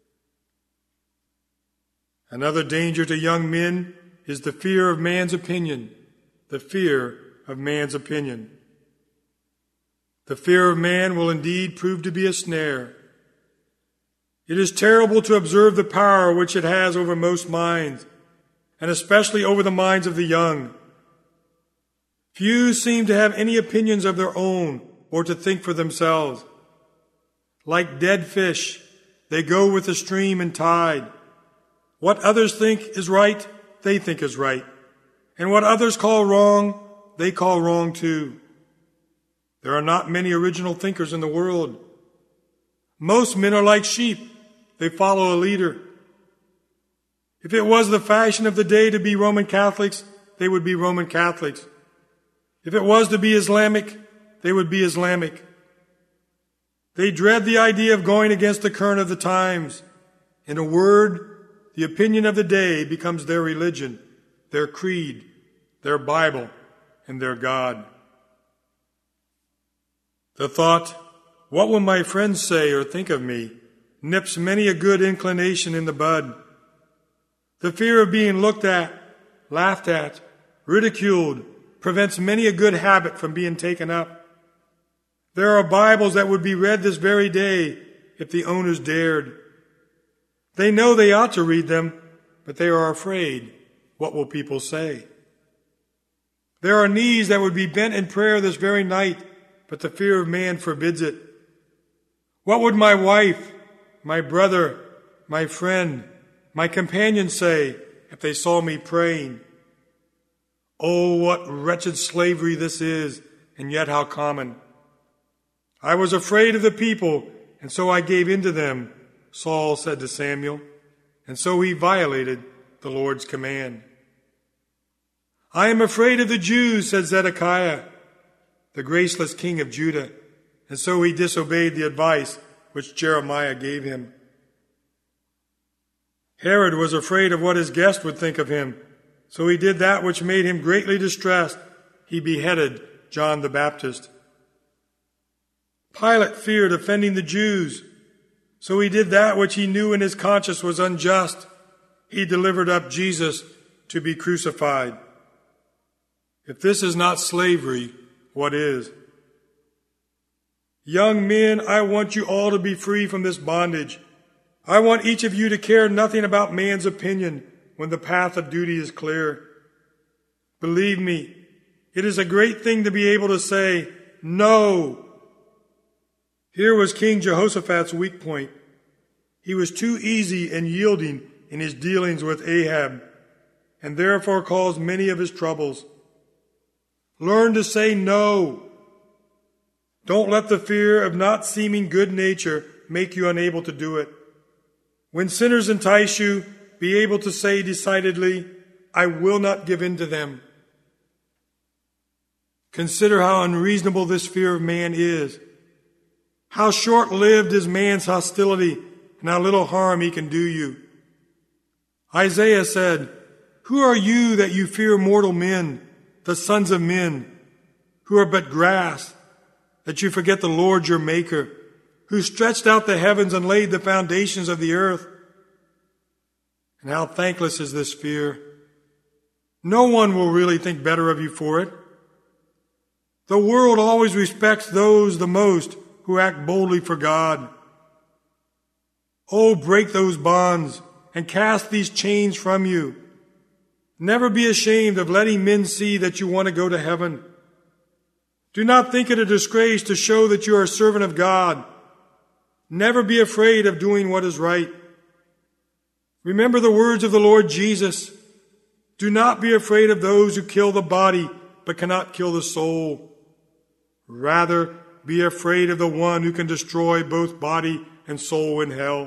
Another danger to young men is the fear of man's opinion. The fear of man's opinion. The fear of man will indeed prove to be a snare. It is terrible to observe the power which it has over most minds, and especially over the minds of the young. Few seem to have any opinions of their own or to think for themselves. Like dead fish, they go with the stream and tide. What others think is right, they think is right. And what others call wrong, they call wrong too. There are not many original thinkers in the world. Most men are like sheep. They follow a leader. If it was the fashion of the day to be Roman Catholics, they would be Roman Catholics. If it was to be Islamic, they would be Islamic. They dread the idea of going against the current of the times. In a word, the opinion of the day becomes their religion, their creed, their Bible, and their God. The thought, "What will my friends say or think of me?" nips many a good inclination in the bud. The fear of being looked at, laughed at, ridiculed, prevents many a good habit from being taken up. There are Bibles that would be read this very day if the owners dared. They know they ought to read them, but they are afraid. What will people say? There are knees that would be bent in prayer this very night, but the fear of man forbids it. What would my wife, my brother, my friend, my companion say if they saw me praying? Oh, what wretched slavery this is, and yet how common. I was afraid of the people, and so I gave in to them, Saul said to Samuel, and so he violated the Lord's command. I am afraid of the Jews, said Zedekiah, the graceless king of Judah, and so he disobeyed the advice which Jeremiah gave him. Herod was afraid of what his guest would think of him, so he did that which made him greatly distressed. He beheaded John the Baptist. Pilate feared offending the Jews, so he did that which he knew in his conscience was unjust. He delivered up Jesus to be crucified. If this is not slavery, what is? Young men, I want you all to be free from this bondage. I want each of you to care nothing about man's opinion when the path of duty is clear. Believe me, it is a great thing to be able to say, no. Here was King Jehoshaphat's weak point. He was too easy and yielding in his dealings with Ahab, and therefore caused many of his troubles. Learn to say no. Don't let the fear of not seeming good nature make you unable to do it. When sinners entice you, be able to say decidedly, I will not give in to them. Consider how unreasonable this fear of man is. How short-lived is man's hostility, and how little harm he can do you. Isaiah said, Who are you that you fear mortal men, the sons of men, who are but grass, that you forget the Lord your Maker, who stretched out the heavens and laid the foundations of the earth? And how thankless is this fear. No one will really think better of you for it. The world always respects those the most who act boldly for God. Oh, break those bonds and cast these chains from you. Never be ashamed of letting men see that you want to go to heaven. Do not think it a disgrace to show that you are a servant of God. Never be afraid of doing what is right. Remember the words of the Lord Jesus. Do not be afraid of those who kill the body but cannot kill the soul. Rather, be afraid of the one who can destroy both body and soul in hell.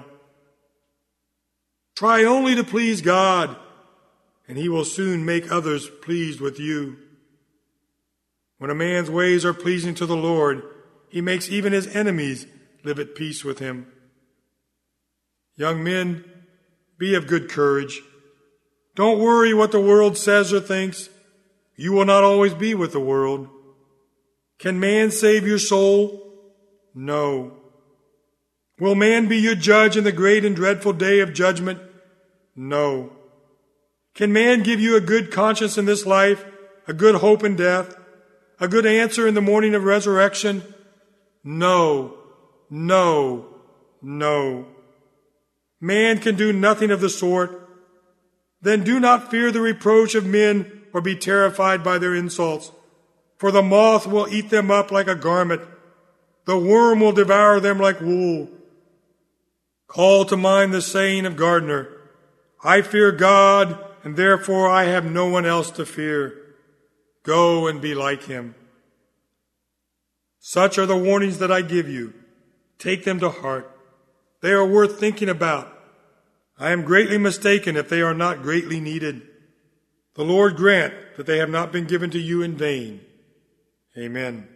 Try only to please God, and he will soon make others pleased with you. When a man's ways are pleasing to the Lord, He makes even his enemies live at peace with him. Young men, be of good courage. Don't worry what the world says or thinks. You will not always be with the world. Can man save your soul? No. Will man be your judge in the great and dreadful day of judgment? No. Can man give you a good conscience in this life, a good hope in death, a good answer in the morning of resurrection? No, no, no. Man can do nothing of the sort. Then do not fear the reproach of men or be terrified by their insults. For the moth will eat them up like a garment. The worm will devour them like wool. Call to mind the saying of Gardner, I fear God, and therefore I have no one else to fear. Go and be like him. Such are the warnings that I give you. Take them to heart. They are worth thinking about. I am greatly mistaken if they are not greatly needed. The Lord grant that they have not been given to you in vain. Amen.